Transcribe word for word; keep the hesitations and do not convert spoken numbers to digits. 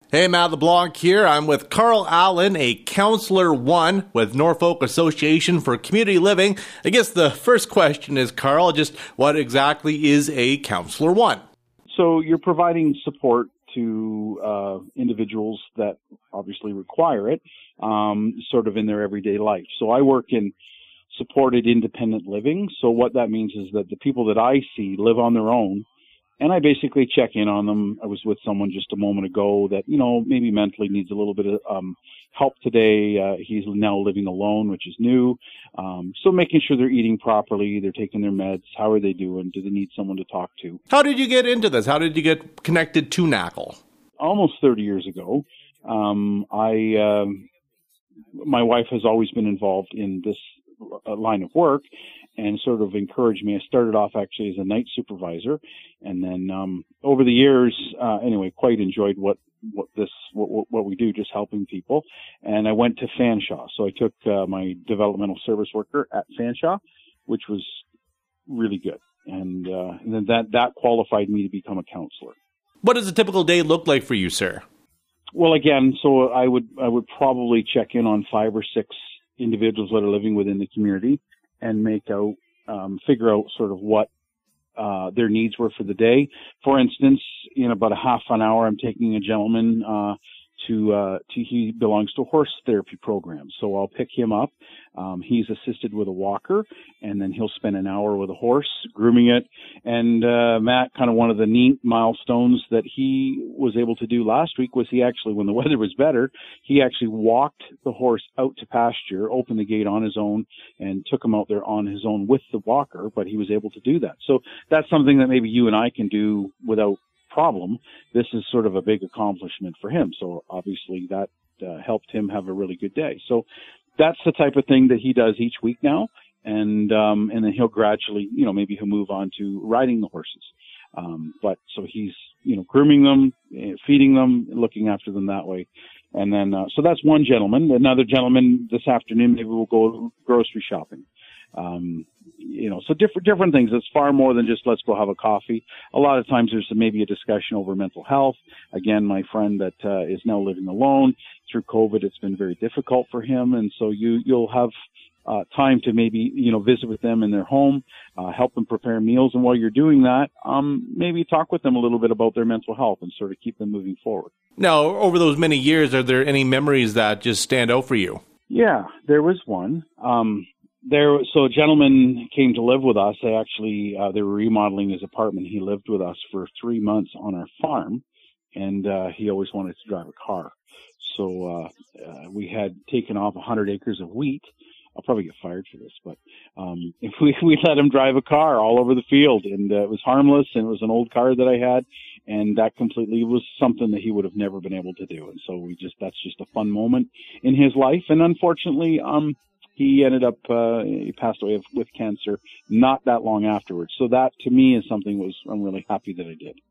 Hey, Matt LeBlanc here. I'm with Carl Allen, a Counselor One with Norfolk Association for Community Living. I guess the first question is, Carl, just what exactly is a Counselor One? So you're providing support to uh, individuals that obviously require it, um, sort of in their everyday life. So I work in supported independent living. So what that means is that the people that I see live on their own, and I basically check in on them. I was with someone just a moment ago that, you know, maybe mentally needs a little bit of um, help today. Uh, he's now living alone, which is new. Um, so making sure they're eating properly, they're taking their meds. How are they doing? Do they need someone to talk to? How did you get into this? How did you get connected to N A C L? Almost thirty years ago, um, I, um, my wife has always been involved in this uh, line of work, and sort of encouraged me. I started off actually as a night supervisor, and then um, over the years, uh, anyway, quite enjoyed what what this what, what we do, just helping people. And I went to Fanshawe, so I took uh, my developmental service worker at Fanshawe, which was really good, and, uh, and then that that qualified me to become a counselor. What does a typical day look like for you, sir? Well, again, so I would I would probably check in on five or six individuals that are living within the community, and make out, um, figure out sort of what uh, their needs were for the day. For instance, in about a half an hour, I'm taking a gentleman uh, to, uh, to, he belongs to a horse therapy program. So I'll pick him up. Um, he's assisted with a walker, and then he'll spend an hour with a horse, grooming it. And uh, Matt, kind of one of the neat milestones that he was able to do last week was he actually, when the weather was better, he actually walked the horse out to pasture, opened the gate on his own, and took him out there on his own with the walker, but he was able to do that. So that's something that maybe you and I can do without problem. This is sort of a big accomplishment for him. So obviously that uh, helped him have a really good day. So that's the type of thing that he does each week now. And, um, and then he'll gradually, you know, maybe he'll move on to riding the horses. Um, but so he's, you know, grooming them, feeding them, looking after them that way. And then, uh, so that's one gentleman. Another gentleman this afternoon, maybe we'll go grocery shopping. Um, you know, so different, different things. It's far more than just let's go have a coffee. A lot of times there's maybe a discussion over mental health. Again, my friend that, uh, is now living alone through COVID, it's been very difficult for him. And so you, you'll have, uh, time to maybe, you know, visit with them in their home, uh, help them prepare meals. And while you're doing that, um, maybe talk with them a little bit about their mental health and sort of keep them moving forward. Now, over those many years, are there any memories that just stand out for you? Yeah, there was one. Um, There, so a gentleman came to live with us. They actually, uh, they were remodeling his apartment. He lived with us for three months on our farm, and uh, he always wanted to drive a car. So uh, uh, we had taken off one hundred acres of wheat. I'll probably get fired for this, but um, if we we let him drive a car all over the field, and uh, it was harmless, and it was an old car that I had, and that completely was something that he would have never been able to do. And so we just, that's just a fun moment in his life. And unfortunately, um. He ended up, uh, he passed away with cancer not that long afterwards. So that to me is something was I'm really happy that I did.